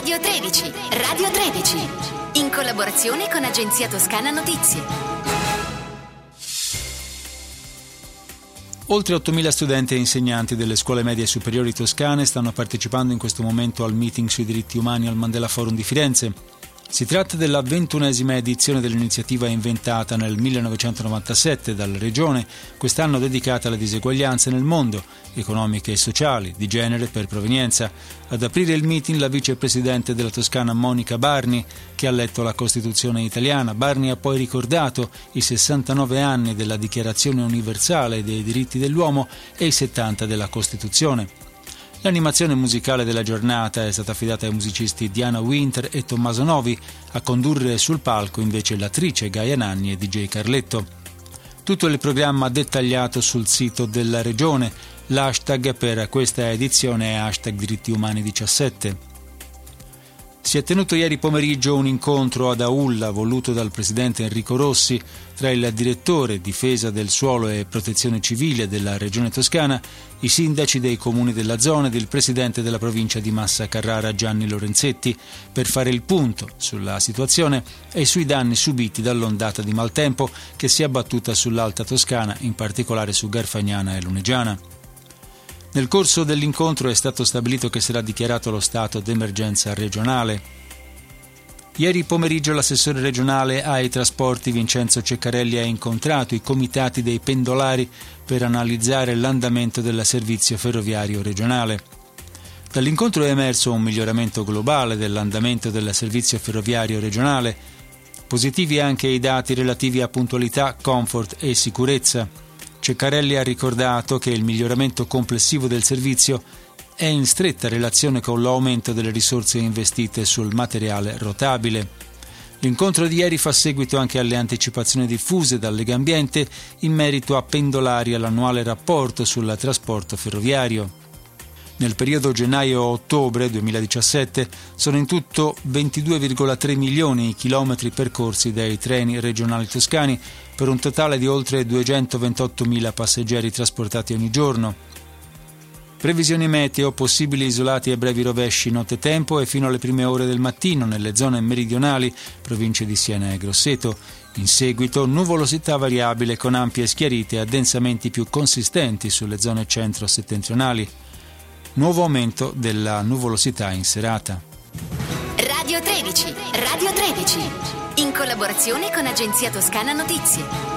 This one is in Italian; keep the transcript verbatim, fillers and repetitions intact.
Radio tredici, Radio tredici, in collaborazione con Agenzia Toscana Notizie. Oltre ottomila studenti e insegnanti delle scuole medie superiori toscane stanno partecipando in questo momento al meeting sui diritti umani al Mandela Forum di Firenze. Si tratta della ventunesima edizione dell'iniziativa inventata nel millenovecentonovantasette dalla Regione, quest'anno dedicata alle diseguaglianze nel mondo, economiche e sociali, di genere per provenienza. Ad aprire il meeting la vicepresidente della Toscana Monica Barni, che ha letto la Costituzione italiana. Barni ha poi ricordato i sessantanove anni della Dichiarazione Universale dei diritti dell'uomo e i settanta della Costituzione. L'animazione musicale della giornata è stata affidata ai musicisti Diana Winter e Tommaso Novi, a condurre sul palco invece l'attrice Gaia Nanni e D J Carletto. Tutto il programma dettagliato sul sito della Regione. L'hashtag per questa edizione è hashtag diritti umani diciassette. Si è tenuto ieri pomeriggio un incontro ad Aulla voluto dal presidente Enrico Rossi tra il direttore difesa del suolo e protezione civile della regione toscana, i sindaci dei comuni della zona ed il presidente della provincia di Massa Carrara Gianni Lorenzetti per fare il punto sulla situazione e sui danni subiti dall'ondata di maltempo che si è abbattuta sull'Alta Toscana, in particolare su Garfagnana e Lunegiana. Nel corso dell'incontro è stato stabilito che sarà dichiarato lo stato d'emergenza regionale. Ieri pomeriggio l'assessore regionale ai trasporti Vincenzo Ceccarelli ha incontrato i comitati dei pendolari per analizzare l'andamento del servizio ferroviario regionale. Dall'incontro è emerso un miglioramento globale dell'andamento del servizio ferroviario regionale. Positivi anche i dati relativi a puntualità, comfort e sicurezza. Ceccarelli ha ricordato che il miglioramento complessivo del servizio è in stretta relazione con l'aumento delle risorse investite sul materiale rotabile. L'incontro di ieri fa seguito anche alle anticipazioni diffuse da Legambiente in merito a pendolari all'annuale rapporto sul trasporto ferroviario. Nel periodo gennaio-ottobre duemiladiciassette sono in tutto ventidue virgola tre milioni i chilometri percorsi dai treni regionali toscani, per un totale di oltre duecentoventottomila passeggeri trasportati ogni giorno. Previsioni meteo: possibili isolati e brevi rovesci nottetempo e fino alle prime ore del mattino nelle zone meridionali, province di Siena e Grosseto. In seguito nuvolosità variabile con ampie schiarite e addensamenti più consistenti sulle zone centro-settentrionali. Nuovo aumento della nuvolosità in serata. Radio tredici, Radio tredici, in collaborazione con Agenzia Toscana Notizie.